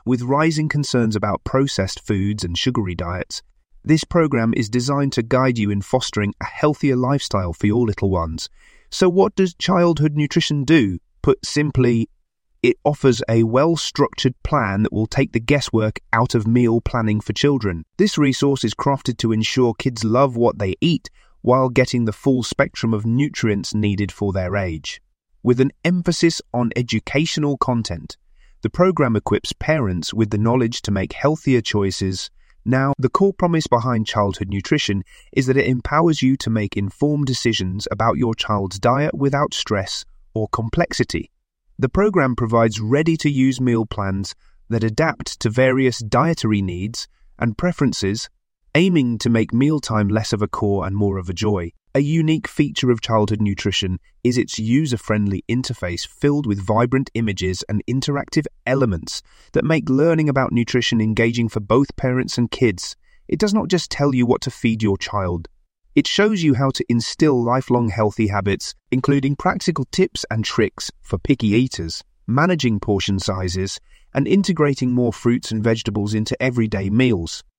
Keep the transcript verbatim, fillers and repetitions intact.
With rising concerns about processed foods and sugary diets, this program is designed to guide you in fostering a healthier lifestyle for your little ones. So what does childhood nutrition do? Put simply, it offers a well-structured plan that will take the guesswork out of meal planning for children. This resource is crafted to ensure kids love what they eat while getting the full spectrum of nutrients needed for their age. With an emphasis on educational content, the program equips parents with the knowledge to make healthier choices. Now, the core promise behind childhood nutrition is that it empowers you to make informed decisions about your child's diet without stress or complexity. The program provides ready-to-use meal plans that adapt to various dietary needs and preferences, aiming to make mealtime less of a chore and more of a joy. A unique feature of childhood nutrition is its user-friendly interface filled with vibrant images and interactive elements that make learning about nutrition engaging for both parents and kids. It does not just tell you what to feed your child. It shows you how to instill lifelong healthy habits, including practical tips and tricks for picky eaters, managing portion sizes, and integrating more fruits and vegetables into everyday meals.